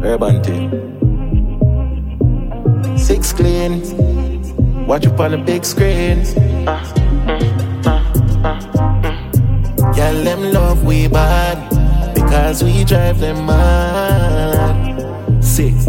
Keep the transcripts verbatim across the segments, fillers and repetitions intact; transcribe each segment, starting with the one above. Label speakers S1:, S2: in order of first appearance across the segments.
S1: Urban thing. Six clean. Watch up on the big screen. Uh, mm, uh, uh, mm. Girl, them love we bad because we drive them mad. Six.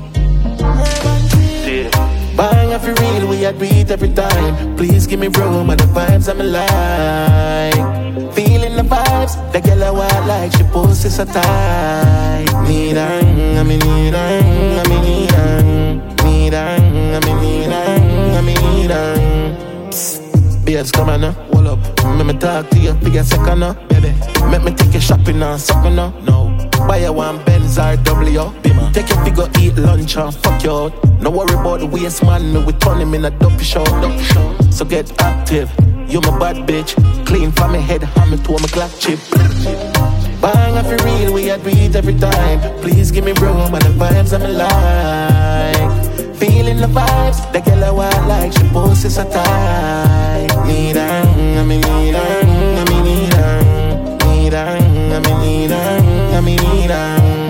S1: Bang if you real, we had beat every time. Please give me room and the vibes I'm like. Feeling the vibes, the girl I want like she poses so tight. Need her, I mean need her, I mean need her. Need her, I mean need her, I mean need her. Babes, come on now, hold up. Let me talk to you, big a second now, baby. Make me take you shopping now, sucking now, no. Buy you one Benz or W, take your figure, eat lunch and fuck you out. No worry about the waste man, me we turn him in a dopey show, dopey show. So get active, you my bad bitch. Clean from my head, hammer to my clock chip. Bang if you real, we had beat every time. Please give me room and the vibes I'm like. Feeling the vibes, the girl I want like she poses so tight. Need her, I mean need her, I mean need her. Need her, I mean need her, I mean need her.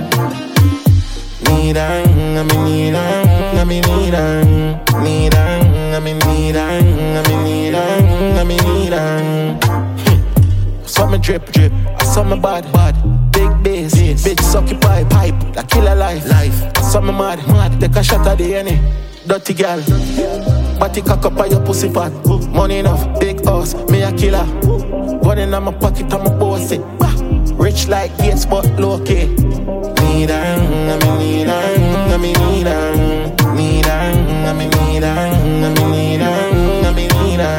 S1: Need her, I mean need her, I mean need her. Need her, I mean need her, I mean need her, I mean need her. Saw me drip, drip, I saw me bad, bad. Big bass, bass. Bitch suck your pipe, pipe, like killer life, life. I saw me mad, mad, take a shot at the enemy. Dirty girl, body cock up on your pussy fat. Money enough, big house, me a killer. Running on my pocket, I'm a bossy. Rich like Gates, but low key. Need her, I mean need her, I mean need her. Need her, I mean need her, I mean need her, I mean need her.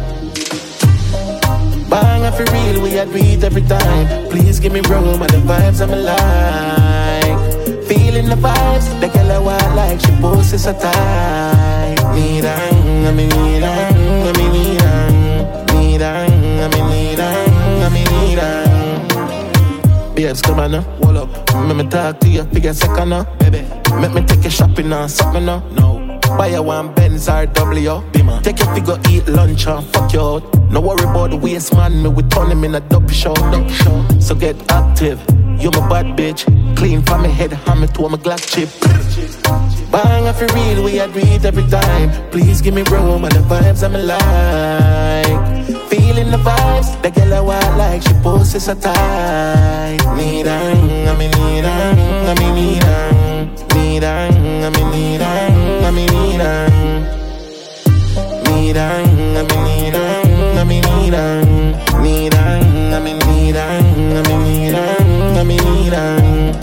S1: Bang if you real, we had beat every time. Please give me room and the vibes I'm like. Feeling the vibes, the girl I want like she poses so tight. Need her, I mean need her, I mean need her. Need her, I mean need her, I mean need her. Babes, come on now, hold up. Let me talk to you, big a second now, baby. Make me take you shopping now, something now, no. Buy you one Benz or W, take your figure, eat lunch and fuck you out. No worry about the waste man, me we turn him in a dopey show, dopey show. So get active, you my bad bitch. Clean from my head, hammer to my glass chip. Bang if you real, we had beat every time. Please give me room and the vibes I'm like. Feeling the vibes, the girl I want like she poses so tight. Need her, I mean need her, I mean need her. Need her, I mean need her, I mean need her. Need her, I mean need her, I mean need her. Need her, I mean need her, I mean need her, I mean need her.